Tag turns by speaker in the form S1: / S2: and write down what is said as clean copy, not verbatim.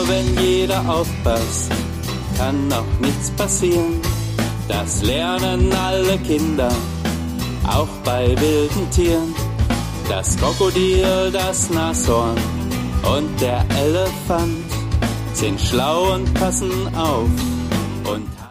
S1: wenn jeder aufpasst, kann auch nichts passieren. Das lernen alle Kinder, auch bei wilden Tieren. Das Krokodil, das Nashorn und der Elefant sind schlau und passen auf und